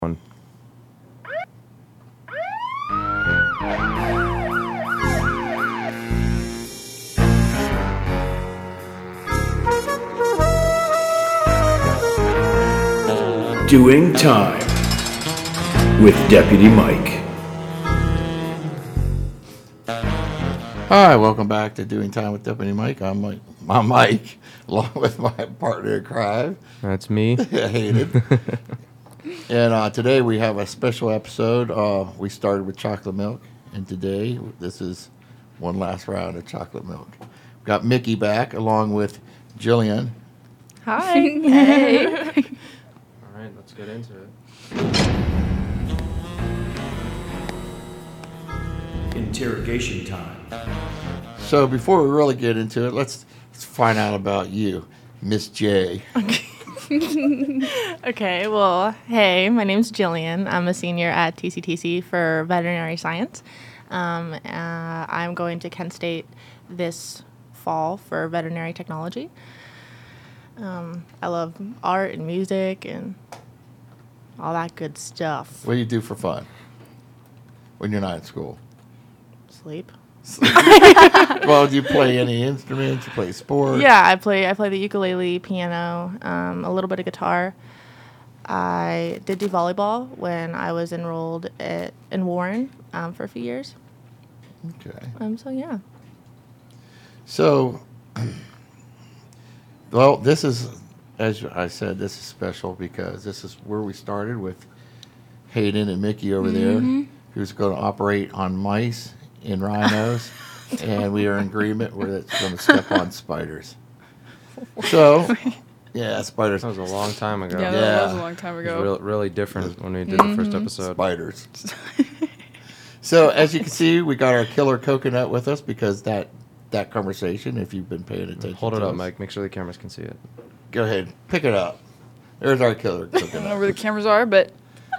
One. Doing Time with Deputy Mike. Hi, welcome back to Doing Time with Deputy Mike. I'm Mike, along with my partner in crime. That's me. Hayden. And today we have a special episode. We started with chocolate milk, and today this is one last round of chocolate milk. We've got Mickey back, along with Jillian. Hi. Hey. All right, let's get into it. Interrogation time. So before we really get into it, let's find out about you, Miss J. Okay, well, hey, my name's Jillian. I'm a senior at TCTC for veterinary science. I'm going to Kent State this fall for veterinary technology. I love art and music and all that good stuff. What do you do for fun when you're not in school? Sleep. Well, do you play any instruments? You play sports? Yeah, I play the ukulele, piano, a little bit of guitar. I did do volleyball when I was enrolled in Warren for a few years. Okay. So yeah. So, well, this is, as I said, this is special because this is where we started with Hayden and Mickey over there, who's going to operate on mice and rhinos, and we are in agreement where it's going to step on spiders. So, yeah, spiders. That was a long time ago. Yeah, that was a long time It was really different when we did the first episode. Spiders. So, as you can see, we got our killer coconut with us because that conversation, if you've been paying attention. Hold it to up, us. Mike. Make sure the cameras can see it. Go ahead, pick it up. There's our killer I don't know coconut. where the cameras are, but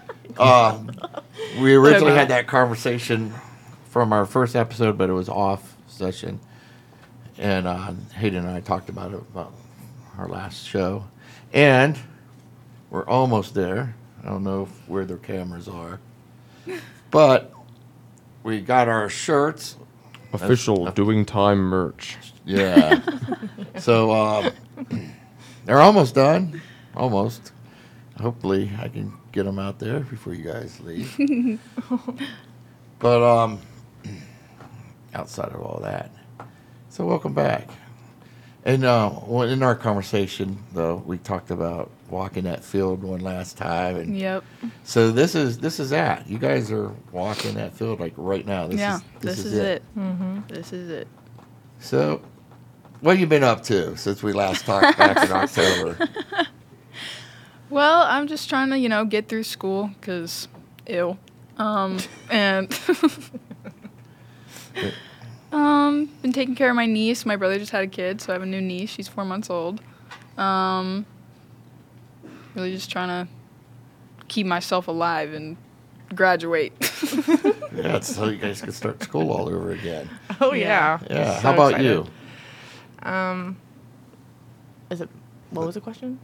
We originally had that conversation from our first episode, but it was off session. And Hayden and I talked about it about our last show. And we're almost there. I don't know where their cameras are. But we got our shirts. Official Doing Time merch. Yeah. So they're almost done. Almost. Hopefully I can get them out there before you guys leave. But outside of all that, so welcome back. And in our conversation, though, we talked about walking that field one last time, and yep. so this is that. You guys are walking that field like right now. This is it. This is it. So, what have you been up to since we last talked back in October? Well, I'm just trying to, get through school because, ew. And been taking care of my niece. My brother just had a kid, so I have a new niece. She's 4 months old. Really just trying to keep myself alive and graduate. Yeah, so you guys can start school all over again. Oh yeah. Yeah. So How about excited. you? What was the question?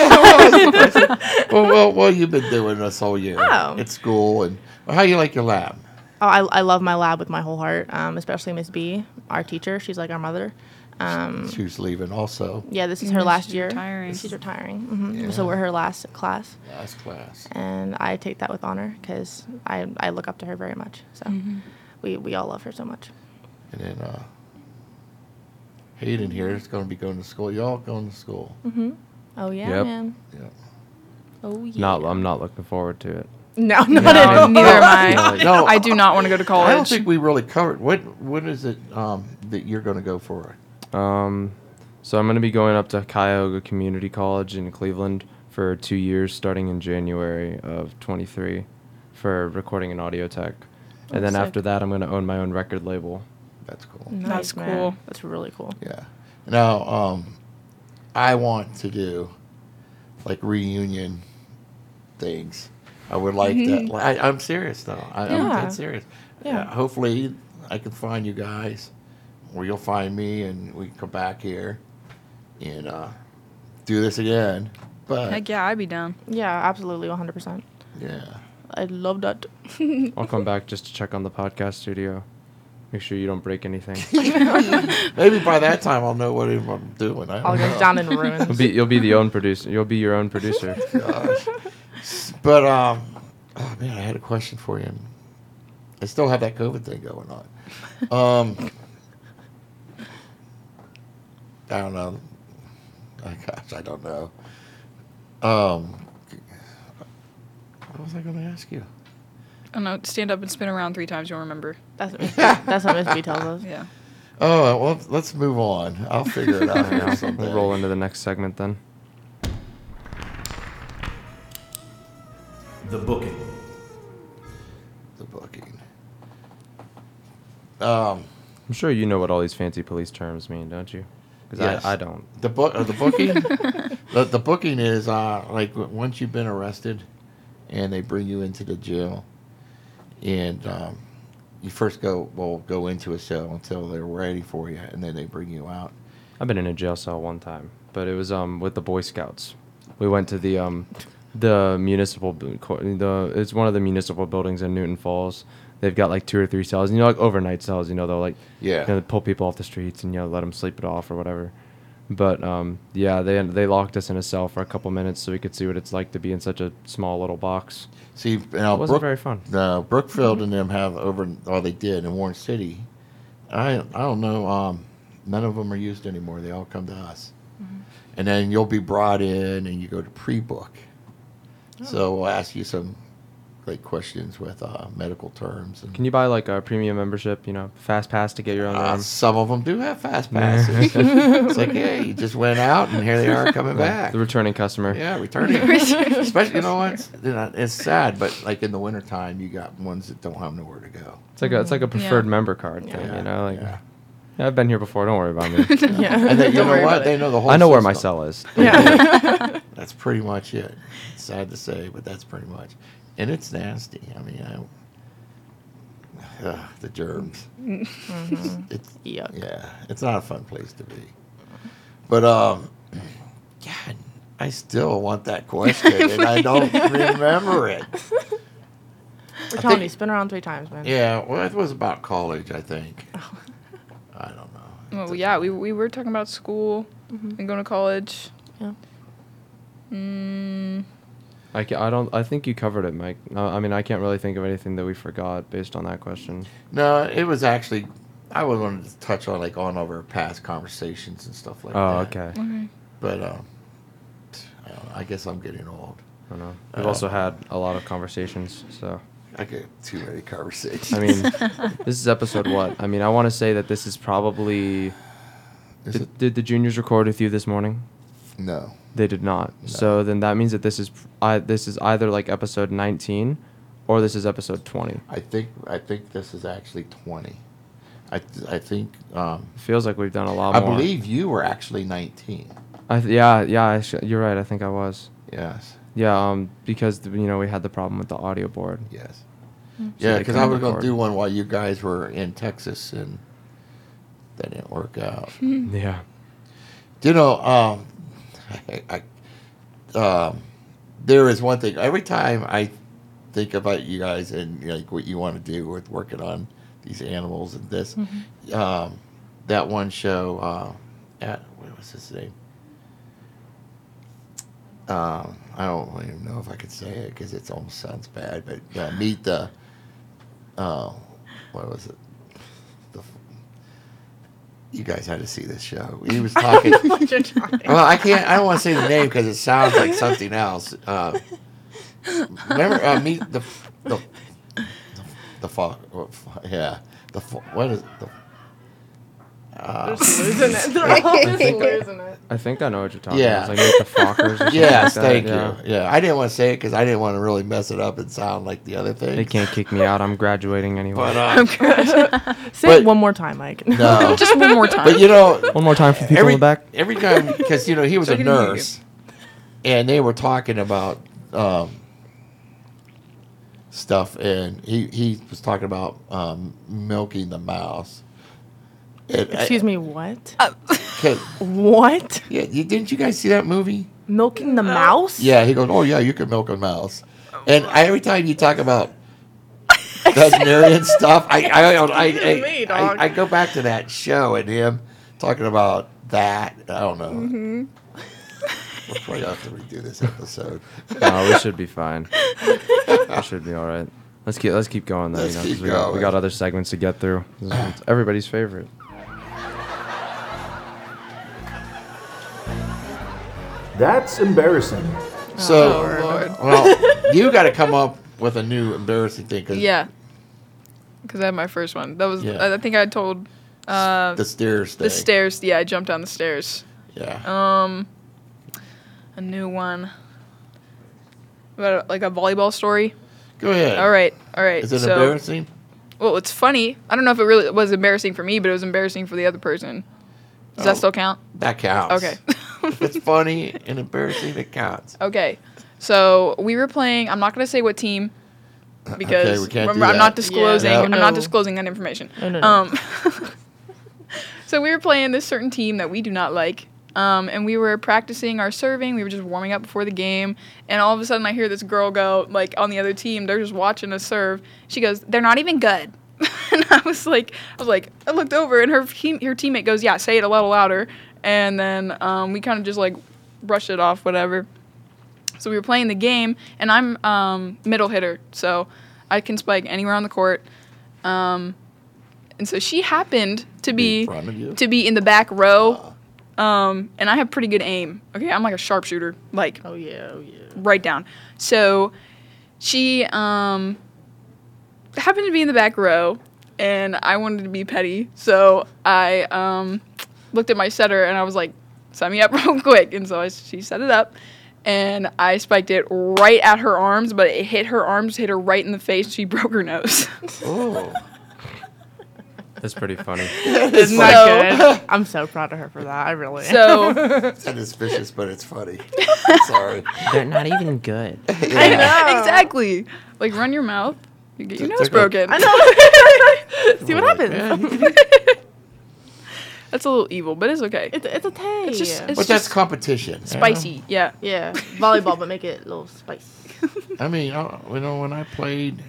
Well, you've been doing this whole year Oh. at school, and how you like your lab? Oh, I love my lab with my whole heart, especially Miss B, our teacher. She's like our mother. She's leaving also. Yeah, this is her last She's year. retiring. She's retiring. Yeah. So we're her last class, Last class. and I take that with honor because I look up to her very much. So we all love her so much. And then Hayden here is going to be going to school. Y'all going to school? Oh yeah, Yep. man. Yeah. Oh yeah. I'm not looking forward to it. No, not at all. Neither am I. No, I do not want to go to college. I don't think we really covered. What is it that you're going to go for? So I'm going to be going up to Cuyahoga Community College in Cleveland for 2 years, starting in January of 23, for recording and audio tech. And then sick. after that, I'm going to own my own record label. That's cool. Nice, That's man. cool. That's really cool. Yeah. Now, I want to do like reunion things. I would like that. I'm serious though. I'm Yeah. dead serious. Yeah. Hopefully, I can find you guys, or you'll find me, and we can come back here and do this again. But Heck yeah, I'd be down. Yeah, absolutely, 100%. Yeah. I love that. I'll come back just to check on the podcast studio. Make sure you don't break anything. Maybe by that time I'll know what I'm doing. I All don't goes know. down in ruins. You'll be the own producer. You'll be your own producer. Gosh. But oh man, I had a question for you. I still have that COVID thing going on. I don't know. Oh, gosh, I don't know. What was I going to ask you? I don't know. Stand up and spin around 3 times. You'll remember. That's what Miss B tells us. Yeah. Oh, well, let's move on. I'll figure it out here Yeah, someday. we'll roll into the next segment then. The booking. The booking. I'm sure you know what all these fancy police terms mean, don't you? Because Yes. I don't. The booking. The booking is like once you've been arrested, and they bring you into the jail, and you first go into a cell until they're ready for you, and then they bring you out. I've been in a jail cell one time, but it was with the Boy Scouts. We went to the municipal it's one of the municipal buildings in Newton Falls. They've got like 2 or 3 cells, like overnight cells. They'll like they pull people off the streets and let them sleep it off or whatever. But they locked us in a cell for a couple minutes so we could see what it's like to be in such a small little box. See, now It wasn't very fun. Brookfield and them have they did in Warren City. I don't know. None of them are used anymore. They all come to us, and then you'll be brought in and you go to pre-book. So we'll ask you some great questions with medical terms. And Can you buy like a premium membership? Fast pass to get your own room. some of them do have fast passes. It's like, hey, you just went out and here they are coming back. The returning customer. Yeah, returning. Especially, it's sad, but like in the wintertime, you got ones that don't have nowhere to go. It's like a preferred Yeah. member card thing. Yeah. Yeah, I've been here before. Don't worry about me. Yeah. And then, you Don't know worry what? about They it. know the whole I know where my system. cell is. Yeah. That's pretty much it. It's sad to say, but that's pretty much. And it's nasty. I mean, the germs. It's Yuck. yeah, it's not a fun place to be. But God, I still want that question, and I don't remember it. We're I telling think- you, spin around 3 times, man. Yeah, well, it was about college, I think. I don't know. Well, yeah, we were talking about school and going to college. Yeah. I think you covered it, Mike. I mean, I can't really think of anything that we forgot based on that question. No, it was actually. I was wanted to touch on on our past conversations and stuff like Oh, that. okay. Okay. But I don't know, I guess I'm getting old. I don't know. We've also had a lot of conversations, so. I get too many conversations. I mean, this is episode what? I mean, I want to say that this is probably. Is it? Did the juniors record with you this morning? No. They did not. No. So then that means that this is either like episode 19, or this is episode 20. I think this is actually 20. I think. Feels like we've done a lot I more. believe you were actually 19. You're right. I think I was. Yes. Yeah. Because we had the problem with the audio board. Yes. So Yeah, they because I couldn't was going to record. do one while you guys were in Texas, and that didn't work out. Yeah. There is one thing. Every time I think about you guys and like what you want to do with working on these animals and this, that one show what was his name? I don't even know if I could say it because it almost sounds bad. But meet the what was it? You guys had to see this show. He was talking. Well, I can't. I don't want to say the name because it sounds like something else. Remember, meet the fuck. Yeah, what is the? Losing it. They're all just losing it. I think I know what you're talking Yeah. about. It's like the Fockers or something Yes, like that. thank Yeah. you. Yeah, I didn't want to say it because I didn't want to really mess it up and sound like the other thing. They can't kick me out. I'm graduating anyway. But Say But- it one more time, Mike. no. Just one more time. But One more time for people in the back. Every time, because he was So a I can hear you. nurse, and they were talking about stuff, and he was talking about milking the mouse. Excuse me, what? What? What? Yeah, didn't you guys see that movie? Milking the mouse? Yeah, he goes, oh yeah, you can milk a mouse, And every time you talk about veterinarian stuff, Me, dog. I go back to that show and him talking about that. I don't know. Mm-hmm. We'll probably have to redo this episode. No, we should be fine. We should be all right. Let's keep going though. Let's You know, keep 'cause we got going. other segments to get through. This one's everybody's favorite. That's embarrassing. So, Oh, Lord. well, you got to come up with a new embarrassing thing. 'Cause Yeah. Because I had my first one. That was, Yeah. I think I told the stairs thing. the stairs. Yeah, I jumped down the stairs. Yeah. A new one. About like a volleyball story. Go ahead. All right. Is it so, embarrassing? Well, it's funny. I don't know if it really was embarrassing for me, but it was embarrassing for the other person. Does that still count? That counts. Okay. If it's funny and embarrassing, it counts. Okay. So we were playing. I'm not going to say what team because we can't do remember I'm that. not disclosing. Yeah. I'm No. not disclosing that information. No. So we were playing this certain team that we do not like. And we were practicing our serving. We were just warming up before the game. And all of a sudden, I hear this girl go, like, on the other team. They're just watching us serve. She goes, "They're not even good." And I looked over, and her teammate goes, "Yeah, say it a little louder." And then we kind of just, like, brushed it off, whatever. So we were playing the game, and I'm middle hitter. So I can spike anywhere on the court. And so she happened to In front of you? be in the back row. And I have pretty good aim. Okay, I'm like a sharpshooter, like Oh yeah. right down. So she happened to be in the back row, and I wanted to be petty. So I looked at my setter, and I was like, "Set me up real quick." And so she set it up, and I spiked it right at her arms, but it hit her arms, hit her right in the face. She broke her nose. Oh. That's pretty funny. Isn't So- that good? I'm so proud of her for that. I really. So That is vicious, but it's funny. Sorry. They're not even good. I know. Exactly. Like, run your mouth. You get your It's nose like a- broken. I know. See what Like, happens. man, That's a little evil, but it's okay. It's a taste. It's just it's But that's just competition. you know? spicy. Yeah. yeah, volleyball, but make it a little spicy. I mean, when I played,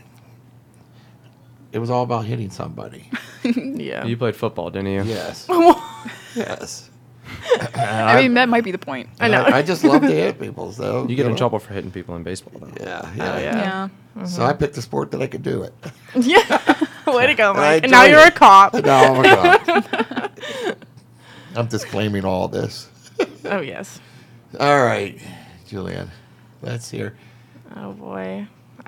it was all about hitting somebody. Yeah. You played football, didn't you? Yes. yes. I mean, that might be the point. I know. I just love to hit people, so. You get in know. trouble for hitting people in baseball, though. Yeah, Oh, yeah. yeah. Yeah. So I picked a sport that I could do it. Yeah. Way to go, And I Mike. And now enjoyed you're a it. cop. No, oh my God. I'm disclaiming all this. Oh yes. All right, Julian, let's hear. Oh boy.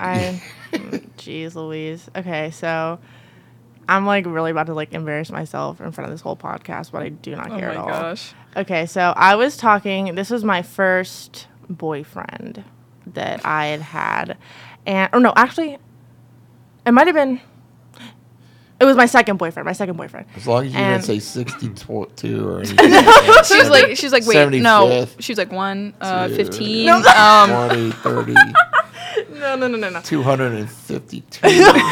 Jeez Louise. Okay, so I'm like really about to like embarrass myself in front of this whole podcast, but I do not Oh care my at all. gosh. Okay, so I was talking. This was my first boyfriend that I had, and or no, actually, it might have been. It was my second boyfriend. As long as you And- didn't say 62 or anything. like She was like, wait, no. 75th, She was like 1, two, 15. No. 20, 30, No. 252.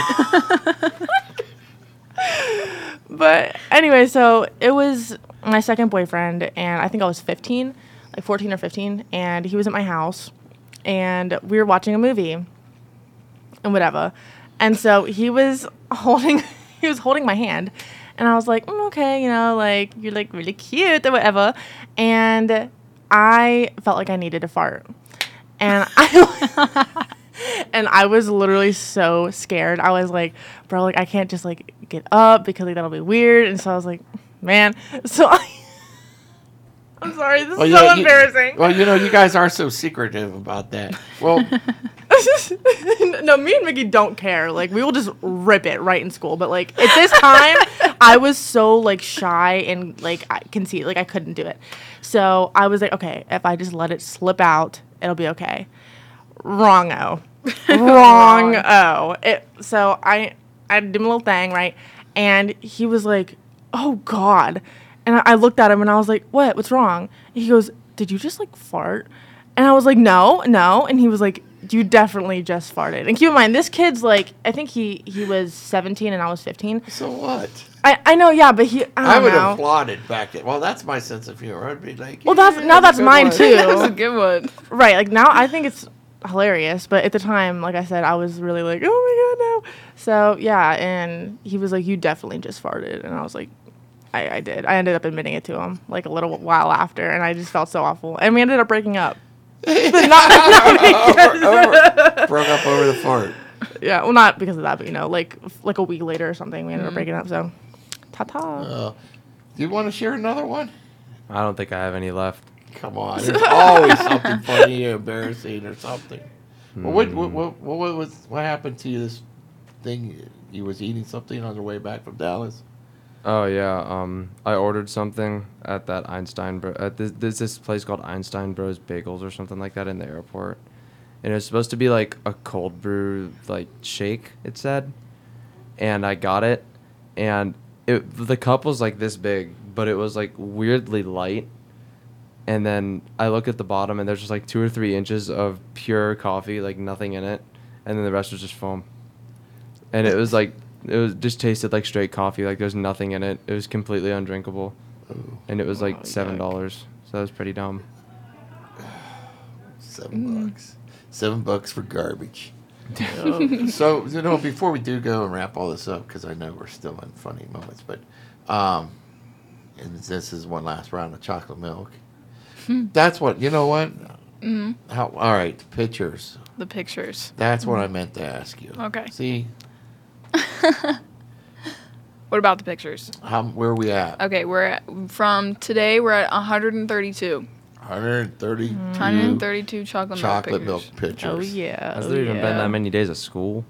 But anyway, so it was my second boyfriend, and I think I was 15, like 14 or 15, and he was at my house, and we were watching a movie, and whatever, and so he was holding my hand, and I was like, okay, you know, like you're like really cute or whatever, and I felt like I needed to fart, and And I was literally so scared. I was like, bro, like I can't just like get up because like that'll be weird. And so I was like, man. So I'm sorry, this is so embarrassing. Well, you know, you guys are so secretive about that. Well, No, me and Mickey don't care. Like we will just rip it right in school. But like at this time, I was so like shy and like I can see like I couldn't do it. So I was like, okay, if I just let it slip out, it'll be okay. Wrong-o. Wrong-o. So I did my little thing, right? And he was like, oh, God. And I looked at him and I was like, what? What's wrong? He goes, did you just, like, fart? And I was like, no. And he was like, you definitely just farted. And keep in mind, this kid's, like, I think he was 17 and I was 15. so what? I know, yeah, but I I would don't have know. applauded back then. Well, that's my sense of humor. I'd be like, Well, yeah, that's a mine, good too. one. That was a good one. Right, like, now I think it's hilarious. But at the time, like I said, I was really like, oh my god, no. So yeah, and he was like, you definitely just farted, and I was like, I did. I ended up admitting it to him like a little while after, and I just felt so awful, and we ended up breaking up. Broke up over the fart. Yeah, well, not because of that, but like a week later or something, we ended up breaking up. So, ta-ta. Do you want to share another one? I don't think I have any left. Come on, there's always something funny or embarrassing or something. Well, what happened to you? This thing you was eating something on the way back from Dallas. Oh yeah, I ordered something at that at this place called Einstein Bros Bagels or something like that in the airport, and it was supposed to be like a cold brew like shake, it said, and I got it, and the cup was like this big, but it was like weirdly light, and then I look at the bottom and there's just like 2 or 3 inches of pure coffee, like nothing in it, and then the rest was just foam, and it was like. It was just tasted like straight coffee. Like there's nothing in it. It was completely undrinkable, and it was like $7. So that was pretty dumb. $7. $7 for garbage. So before we do go and wrap all this up, because I know we're still in funny moments, but and this is one last round of chocolate milk. That's what what. All right, the pictures. The pictures. That's what I meant to ask you. Okay. See. What about the pictures? Where are we at? Okay, from today we're at 132. 132 chocolate milk pictures. Oh yeah. Has there even been that many days of school?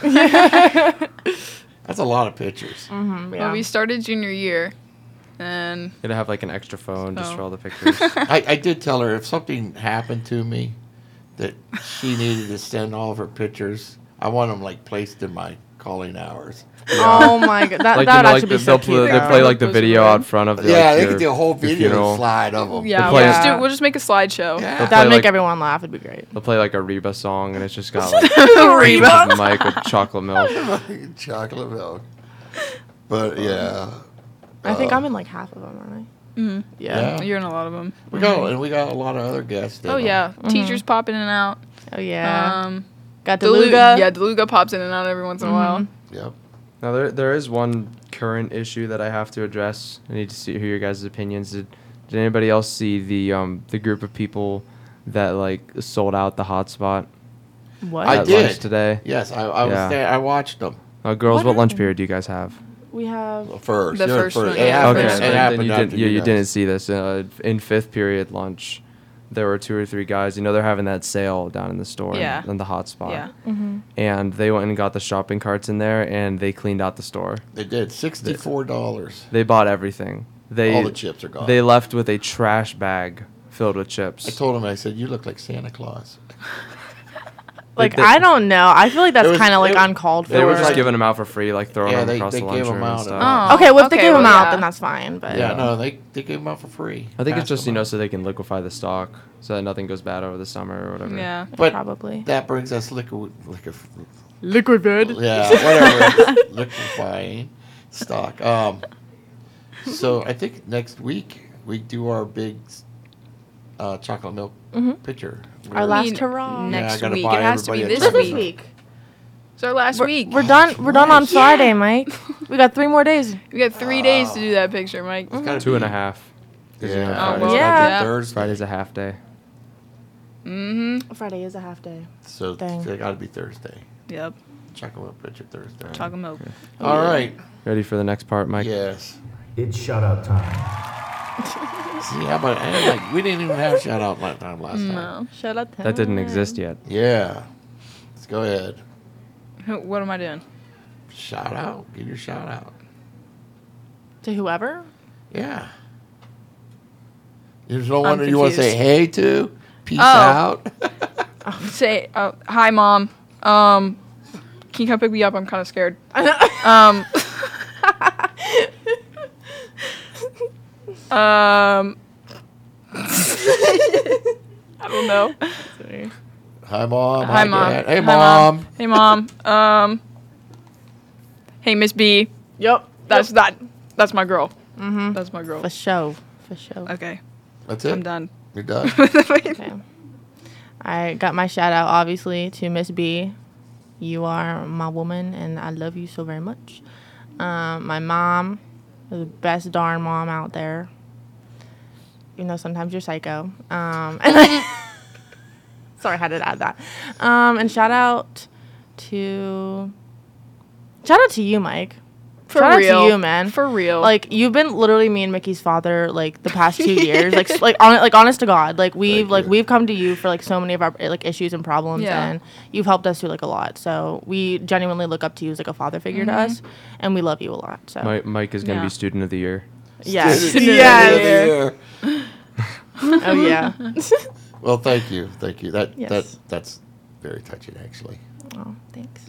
That's a lot of pictures. Mm-hmm, yeah. Well, we started junior year, and It'd have like an extra phone just for all the pictures. I did tell her if something happened to me that she needed to send all of her pictures, I want them like placed in my calling hours. Oh my god, that would actually be so cute. They play like the video out front of the they could do a whole video funeral. slide of them. yeah, play- we'll just make a slideshow. Yeah. They'll That'd play, make like- everyone laugh. It'd be great. They'll play like a Reba song, and it's just got like Reba. the mic with chocolate milk. Chocolate milk. But yeah, I think I'm in like half of them, aren't I? Mm-hmm. Yeah. You're in a lot of them. we got a lot of other guests. Oh yeah, teachers pop in and out. Oh yeah. Got Deluga. Deluga. Yeah, Deluga pops in and out every once in a while. Yep. Now there is one current issue that I have to address. I need to hear your guys' opinions. Did anybody else see the group of people that like sold out the hotspot What? I at did. lunch today? Yes, I was Yeah. there. I watched them Girls, What what lunch happened? period do you guys have? We have. first. The They were first one, It yeah. happened. Okay, It so happened then you after didn't. You guys. didn't see this in 5th period lunch. There were 2 or 3 guys. They're having that sale down in the store. Yeah. In the hotspot. Yeah. And they went and got the shopping carts in there, and they cleaned out the store. They did $64. They bought everything. All the chips are gone. They left with a trash bag filled with chips. I told him. I said, "You look like Santa Claus." Like they- I don't know. I feel like It that's was- kind of like it was- uncalled for. They were was just like- giving them out for free, like throwing Yeah, them they- across they the gave 'em lunchroom and out at stuff. Oh. Okay, well if they Okay, gave them well, out, yeah. then that's fine. But Yeah, no, they gave them out for free. I think it's Passed just them out. so they can liquefy the stock, so that nothing goes bad over the summer or whatever. Yeah. But probably. that brings us Liquid. yeah, whatever, liquefying stock. So I think next week we do our big chocolate milk pitcher. Our We're- last hurrah. Yeah, I Next gotta week. buy It has to be everybody a this chocolate week. milk. It's our last week. We're done. We're done on Friday, Mike. We got 3 more days. We got 3 days to do that picture, Mike. It's gotta 2.5. be- 'Cause, Yeah, you know, Oh, Friday's, well, Yeah. yeah. Thursday. Friday's a half day. Mm-hmm. Friday is a half day. So Dang. they gotta be Thursday. Yep. Chocolate milk pitcher Thursday. Chocolate milk. All right. Ready for the next part, Mike? Yes. It's shout out time. See, how about we didn't even have shout out last time. No. Shut up. That didn't exist yet. Yeah. Let's go ahead. What am I doing? Shout out. Give your shout out. To whoever. Yeah. There's no wonder you want to confused. say hey to. Peace Oh. out. Say, hi, Mom. Can you come pick me up? I'm kind of scared. I don't know. Hi, Mom. Hi, Mom. Dad. Hey, Hi, Mom. Hey, Mom. Hey, Miss B. Yep. That's my girl. Mm-hmm. That's my girl. For show. For show. Okay, That's it? I'm done. You're done? Okay. I got my shout out, obviously, to Miss B. You are my woman, and I love you so very much. My mom, the best darn mom out there. You know, sometimes you're psycho. Sorry, I had to add that. And shout out to you, Mike. For Shout real. out to you, man. For real. Like, you've been literally me and Mickey's father like the past 2 years. Like honest to God. Like we've come to you for like so many of our like issues and problems, Yeah. and you've helped us through like a lot. So we genuinely look up to you as like a father figure to us, and we love you a lot. So Mike is gonna Yeah. be student of the year. yes, Yes. oh yeah. Well, thank you. Yes. That's very touching, actually. Oh, thanks.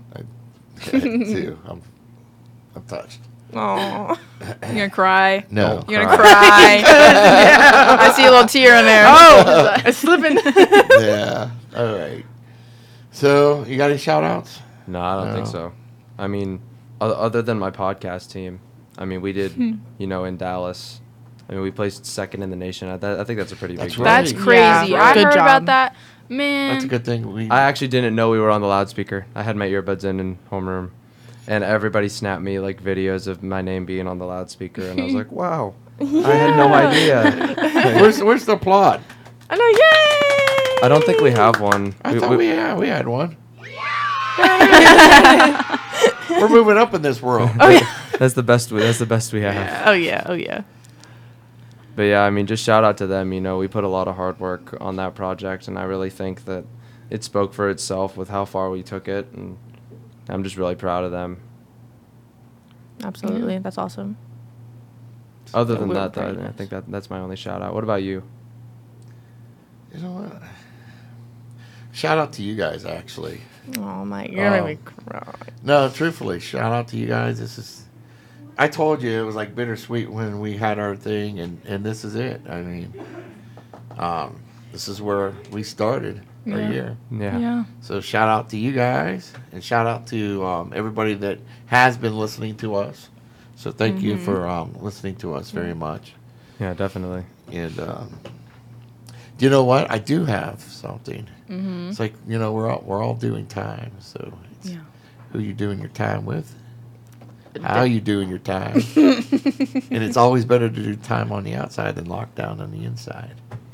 Too. I'm touched. Oh. You gonna cry? No. You're gonna cry. I see a little tear in there. Oh, it's slipping. Yeah. All right. So, you got any shout outs? No, I don't think No. so. I mean, other than my podcast team, I mean, we did, in Dallas. I mean, we placed second in the nation. I think that's a pretty That's big right. That's deal. crazy. Yeah, I good heard job. about that. Man. That's a good thing. I actually didn't know we were on the loudspeaker. I had my earbuds in homeroom, and everybody snapped me like videos of my name being on the loudspeaker, and I was like, wow, I had no idea. Where's the applaud? I know, yay! I don't think we have one. I thought we had one. We're moving up in this world. Oh yeah. That's the best. That's the best we have. Oh yeah. Oh yeah. But yeah, I mean, just shout out to them. We put a lot of hard work on that project, and I really think that it spoke for itself with how far we took it, and I'm just really proud of them. Absolutely. That's awesome. Other Yeah, than we're that, though, very I nice. think that's my only shout out. What about you? You know what? Shout out to you guys, actually. Oh Mike, you're gonna make me cry. No, truthfully, shout out to you guys. I told you it was like bittersweet when we had our thing, and this is it. I mean, this is where we started our Yeah. year. Yeah. Yeah. So shout out to you guys, and shout out to everybody that has been listening to us. So thank you for listening to us very much. Yeah, definitely. And do you know what? I do have something. It's like we're all doing time. So it's Yeah. who you doing your time with, how you doing your time, and it's always better to do time on the outside than lockdown on the inside.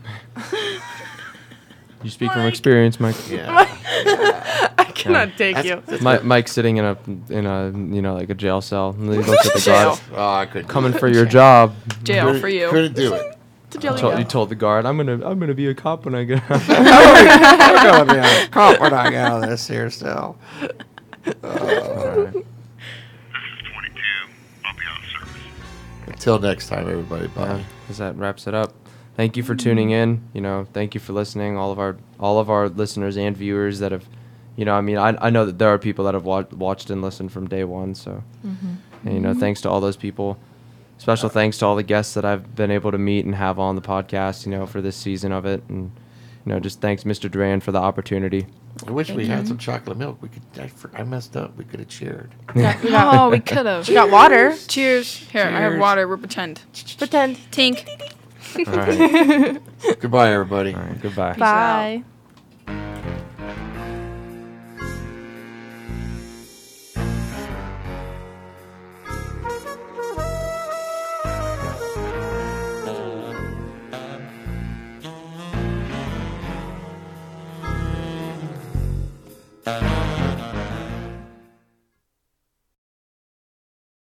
You speak from experience, Mike. Yeah. I cannot take That's- you. that's Mike's sitting in a like a jail cell, and he looks at the Jail. guard Oh, I couldn't. do coming that. for your job. Jail for you. Couldn't do it. You told the guard, I'm gonna be a cop when I get out. I'm gonna be a cop when I get out of this here cell. Alright. Until next time, everybody. Bye. Yeah, as that wraps it up. Thank you for tuning in. Thank you for listening. All of our listeners and viewers that have, I know that there are people that have watched and listened from day one. So, and, thanks to all those people. Special thanks to all the guests that I've been able to meet and have on the podcast, for this season of it. And, just thanks, Mr. Duran, for the opportunity. I wish we had some chocolate milk. We could. I messed up. We could have cheered. Oh, we could have. We got water. Cheers. Here, I have Cheers. water. We'll pretend. Pretend. Tink. All right. Goodbye, everybody. All right. Goodbye. out. Bye.